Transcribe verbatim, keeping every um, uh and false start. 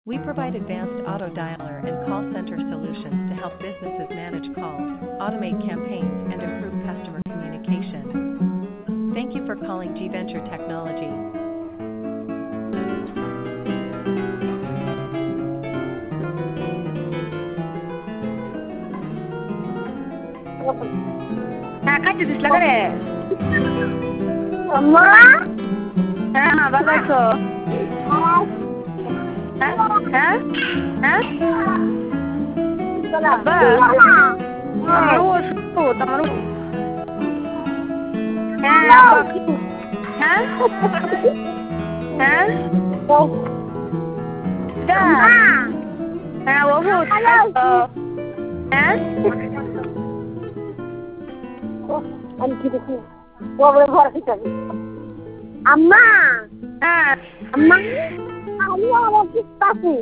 We provide advanced auto dialer and call center solutions to help businesses manage calls, automate campaigns, and improve customer communication. Thank you for calling G Venture Technology. হ্যাঁ কাটতে this লাগা রে আম্মা হ্যাঁ মা ভালো আছো হ্যাঁ হ্যাঁ হ্যাঁ আব্বা আমার ওষুধ আমার হ্যাঁ আব্বা হ্যাঁ হ্যাঁ যা হ্যাঁ ওষুধ হ্যাঁ আম্মা হ্যাঁ আম্মা আমি আমার কি পাখি